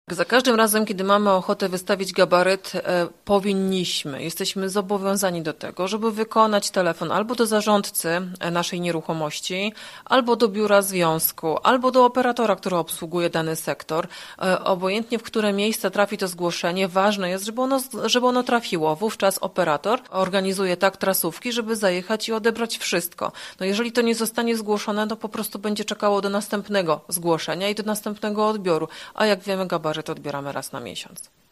Za każdym razem, kiedy mamy ochotę wystawić gabaryt, jesteśmy zobowiązani do tego, żeby wykonać telefon albo do zarządcy naszej nieruchomości, albo do biura związku, albo do operatora, który obsługuje dany sektor. Obojętnie w które miejsce trafi to zgłoszenie, ważne jest, żeby ono trafiło. Wówczas operator organizuje tak trasówki, żeby zajechać i odebrać wszystko. No jeżeli to nie zostanie zgłoszone, to po prostu będzie czekało do następnego zgłoszenia i do następnego odbioru. A jak wiemy, gabaryt odbieramy raz na miesiąc.